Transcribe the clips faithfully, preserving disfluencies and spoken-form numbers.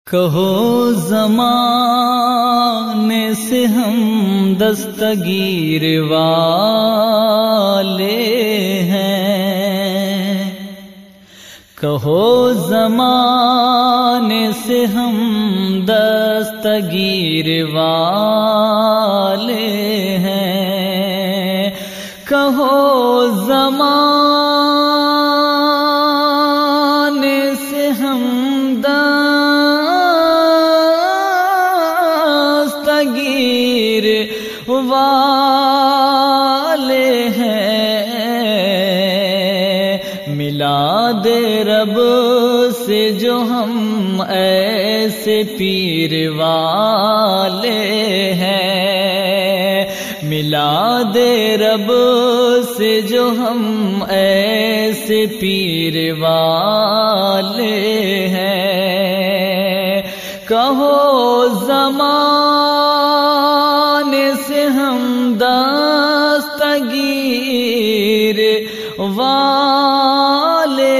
کہو زمانے سے ہم دستگیر والے ہیں، کہو زمانے سے ہم دستگیر والے ہیں، کہو زمانے سے ہم دستگیر والے ہیں، میلاد رب سے جو ہم ایسے پیر والے ہیں، میلاد رب سے جو ہم ایسے پیر والے ہیں، کہو زمانے سے ہم دستگیر والے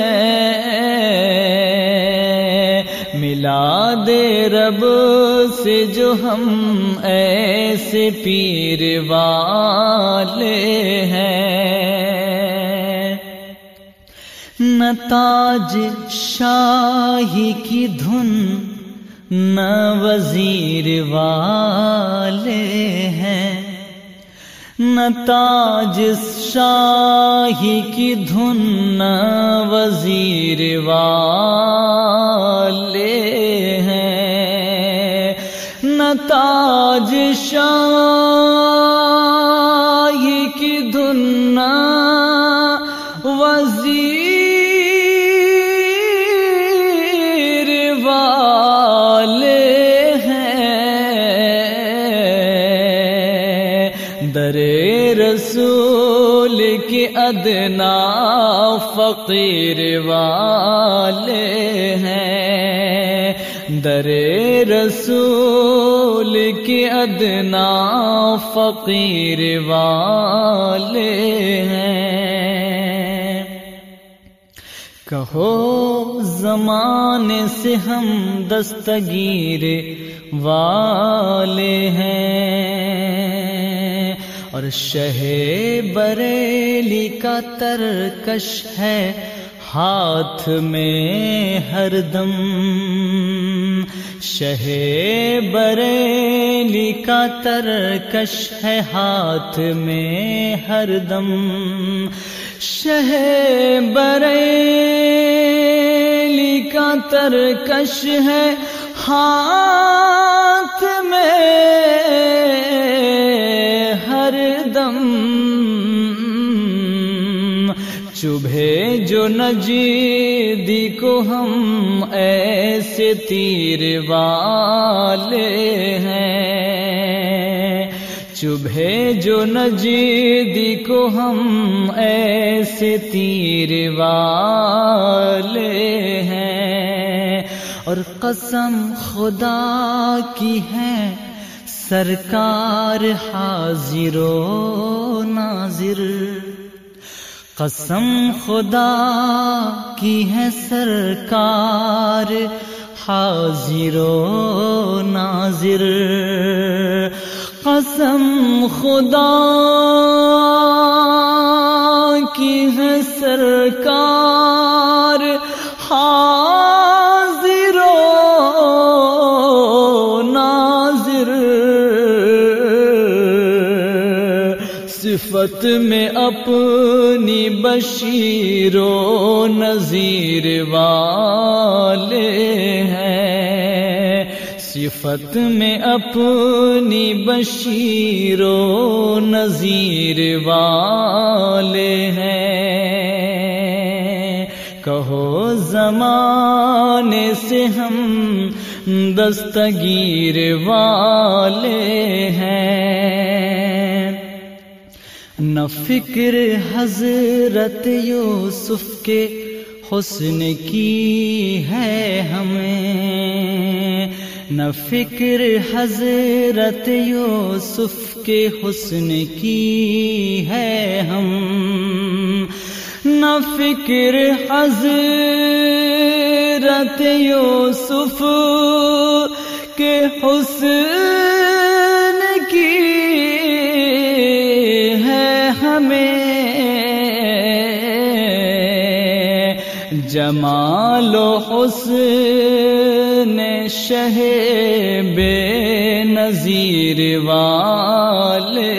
ہیں، میلاد رب سے جو ہم ایسے پیر والے ہیں، نہ تاج شاہی کی دھن نہ وزیر والے ہیں، نہ تاج شاہی کی دھن نہ وزیر والے ہیں، نہ تاج شاہی کی دھن نہ وزیر والے ہیں، در رسول کے ادنا فقیر والے ہیں، در رسول کے ادنا فقیر والے ہیں، کہو زمانے سے ہم دستگیر والے ہیں، اور شہ بریلی کا ترکش ہے ہاتھ میں ہر دم، شہ بریلی کا ترکش ہے ہاتھ میں ہر دم، شہ بریلی کا ترکش ہے ہاتھ میں ہر دم، چبھے جو نجیدی کو ہم ایسے تیر والے ہیں، چبھے جو نجیدی کو ہم ایسے تیر والے ہیں، اور قسم خدا کی ہے سرکار حاضر و ناظر، قسم خدا کی ہے سرکار حاضر و ناظر، قسم خدا کی ہے سرکار حاضر و ناظر، صفت میں اپنی بشیر و نذیر والے ہیں، صفت میں اپنی بشیر و نذیر والے ہیں، کہو زمانے سے ہم دستگیر والے ہیں، نہ فکر حضرت یوسف کے حسن کی ہے ہمیں، نہ فکر حضرت یوسف کے حسن کی ہے ہم، نہ فکر حضرت حضرت یوسف کے حسن کی ہے ہمیں جمال و حسن شہ بے نظیر والے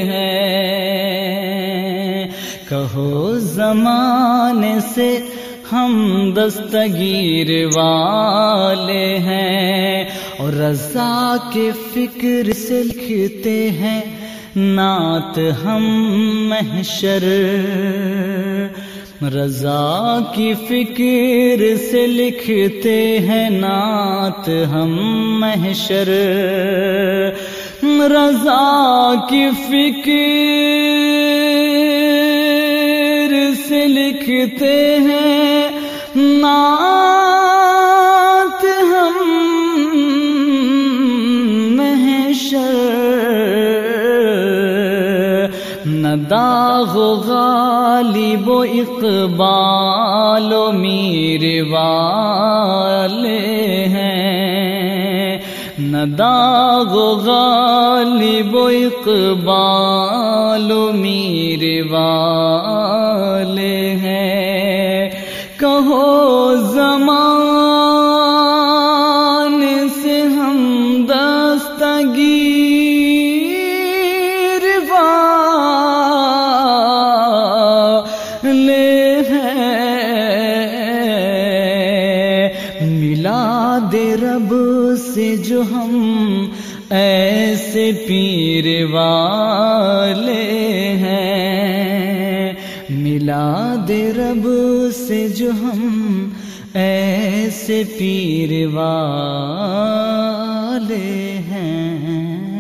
ہیں. کہو زمانے سے ہم دستگیر والے ہیں اور رضا کے فکر سے لکھتے ہیں نعت ہم محشر. رضا کی فکر سے لکھتے ہیں نعت ہم محشر. رضا کی فکر سے لکھتے ہیں نعت ہم محشر. نہ داغ و غالب و اقبال و میر والے ہیں. نہ داغ و غالب و اقبال و میر والے ہیں. کہو زمانے سے ہم دستگیر والے ہیں. میلاد رب سے جو ہم ایسے پیر والے ہیں. میلاد رب سے جو ہم ایسے پیر والے ہیں.